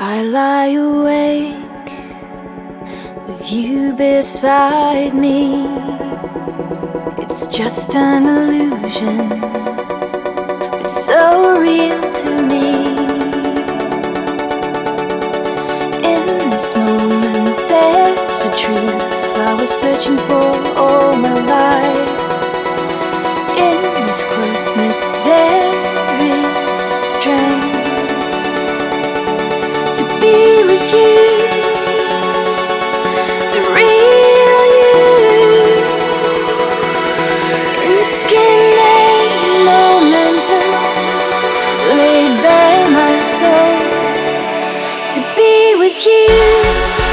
I lie awake with you beside me. It's just an illusion, but so real to me. In this moment there's a truth I was searching for all my life. In this closeness there is strength to be with you, the real you, in skin and momentum, laid bare my soul to be with you.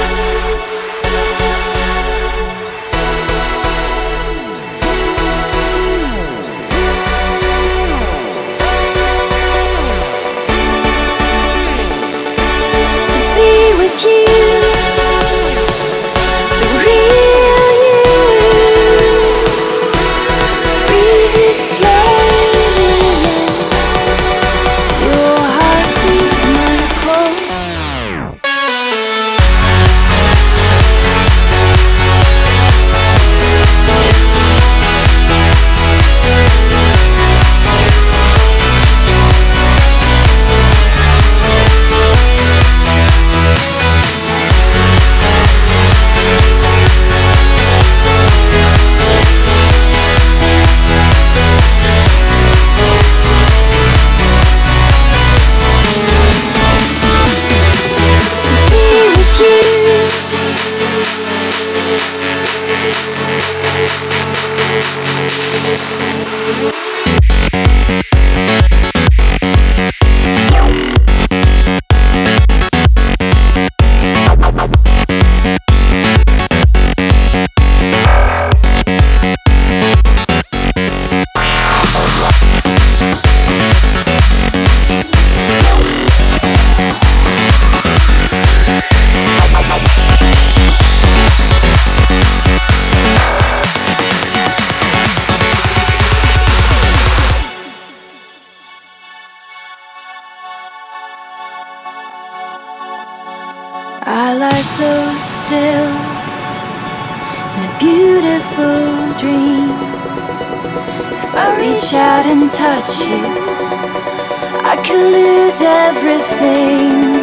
I lie so still in a beautiful dream. If I reach out and touch you, I could lose everything.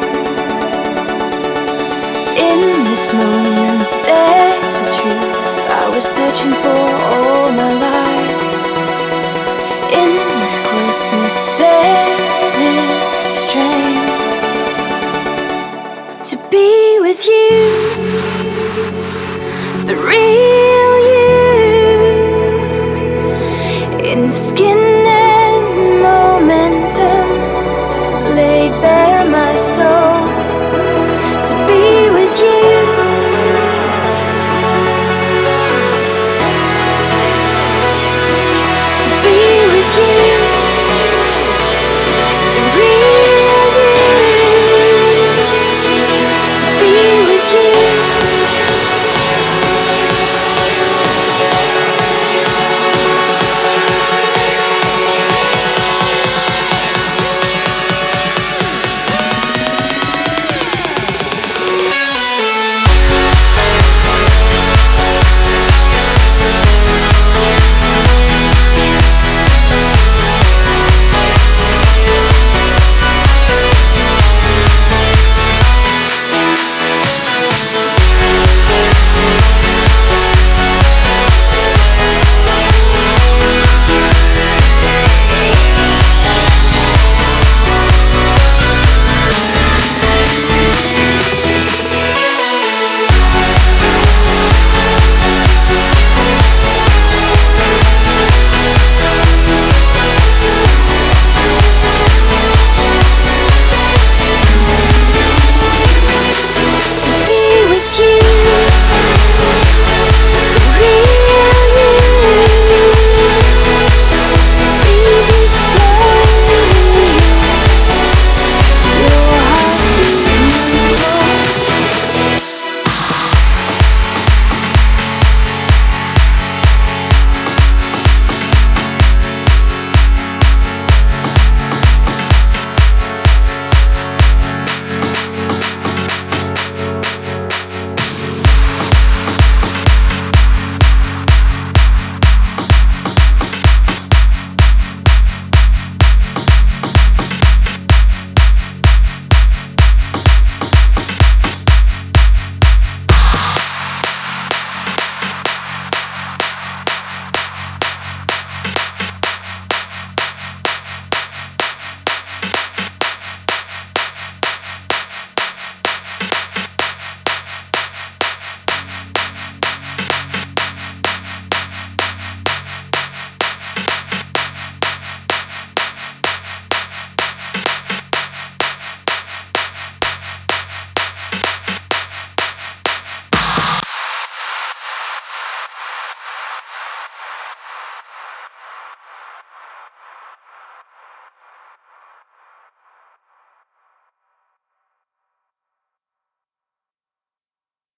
In this moment there's a truth I was searching for all my life. In this closeness